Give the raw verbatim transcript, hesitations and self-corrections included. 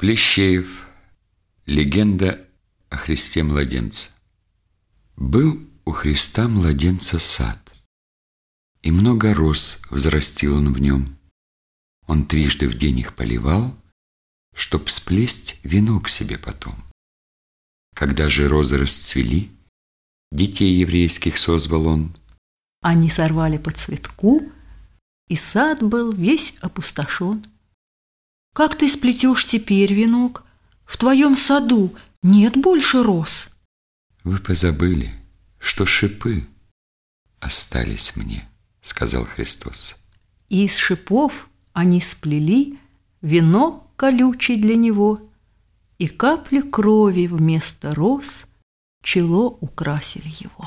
Плещеев. Легенда о Христе-младенце. Был у Христа-младенца сад, и много роз взрастил он в нем. Он трижды в день их поливал, чтоб сплесть венок себе потом. Когда же розы расцвели, детей еврейских созвал он. Они сорвали по цветку, и сад был весь опустошен. Как ты сплетешь теперь венок? В твоем саду нет больше роз. Вы позабыли, что шипы остались мне, сказал Христос. И из шипов они сплели венок колючий для него, и капли крови вместо роз чело украсили его.